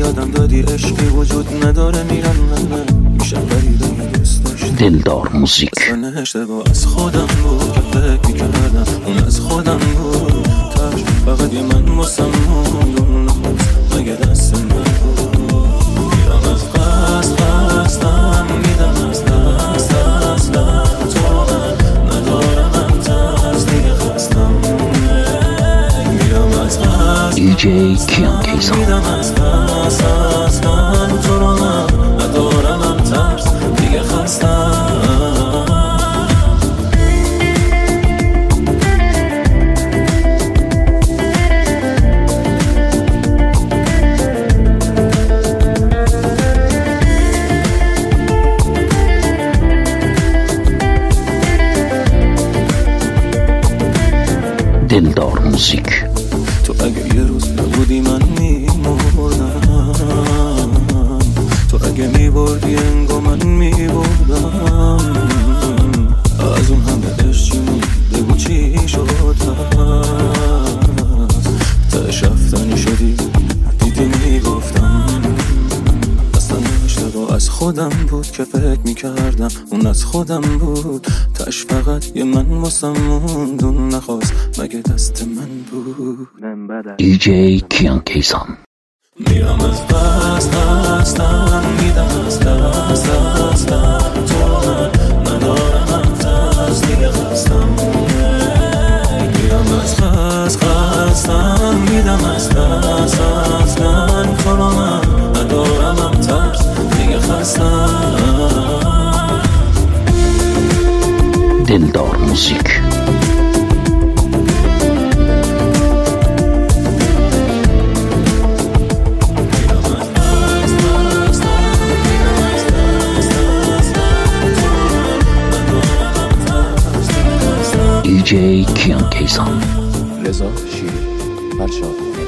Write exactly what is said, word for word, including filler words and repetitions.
یادم دادی عشقی وجود نداره میرم من میشم غریبه دوست داشت. دلدار موزیک اصلا اشتباه از خودم بود که فکر میکردم اون از خودم بود. تاش فقط یه من واسم موند اون نخواست مگه دست من بود. میرم از قصد قصدم میدم از دست اصلا تو من ندارم من ترس دیگه خستم. میرم از قصد دی جی کیان کیسان میدم از دست اصلا تو رو من ندارم من ترس دیگه خستم. دلدار موزیک تو اگه یه روز نبودی من میمردم، تو اگه میبردی انگار من میبردم. از اون همه عشق چی مونده بود چی شد تش رفتنی شدی دیدی میگفتم. اصلا اشتباه از خودم بود که فکر میکردم اون از خودم بود. تش فقط یه من واسم موند اون نخواست مگه دست من بود. دی جی کیان کیسان میرم از دست دستم میدم از دست دستم تو من ندارم من ترس دیگه خستم. میرم از خست خستم میدم از دست دستم تو من ندارم من ترس دیگه خستم. دلدار موزیک دی جی کیان کیسان رضا شیری فرشاد